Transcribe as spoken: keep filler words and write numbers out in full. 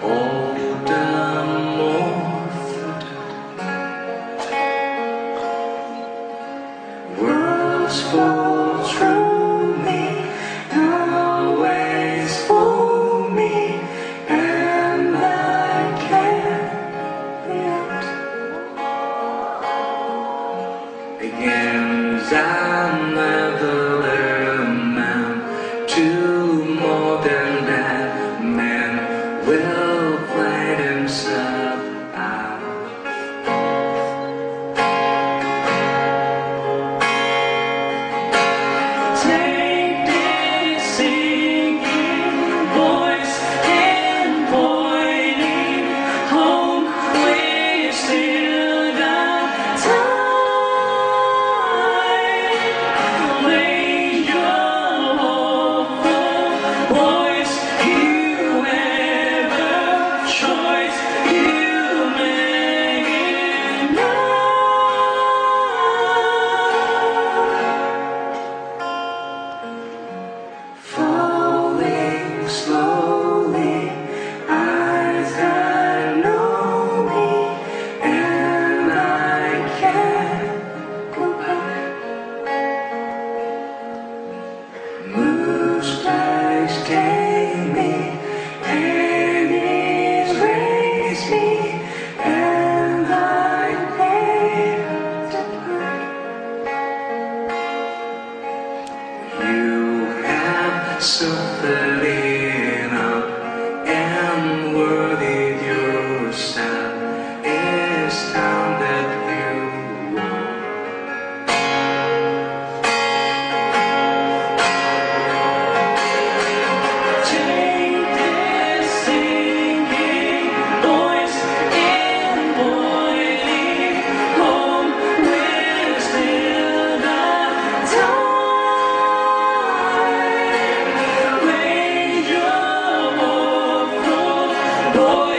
older, more words fall through me, always for me, and I carry it again. I never amount to more than that. Man will play himself out. Take this singing voice and pointing home. We still got time. Lay your hopeful voice. You ever choice. You make it now. Falling slowly, eyes that know me, and I can't go back. Moves flags take me, and raise me, and I live to burn. You have suffered enough, and worthy yourself. It's time that you want. Take this singing voice and pointing home. We're still got time. Raise your hopeful voice.